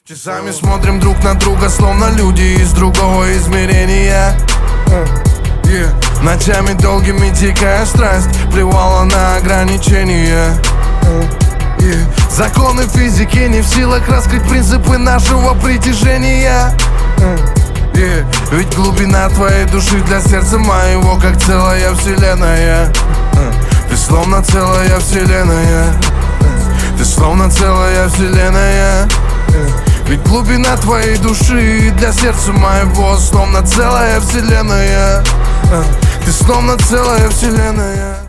Часами смотрим друг на друга, словно люди из другого измерения. Ночами долгими дикая страсть плевала на ограничения. Законы физики не в силах раскрыть принципы нашего притяжения. Ведь глубина твоей души для сердца моего как целая вселенная. Ты словно целая вселенная. Ты словно целая вселенная. Ведь глубина твоей души для сердца моего словно целая вселенная. Ты словно целая вселенная.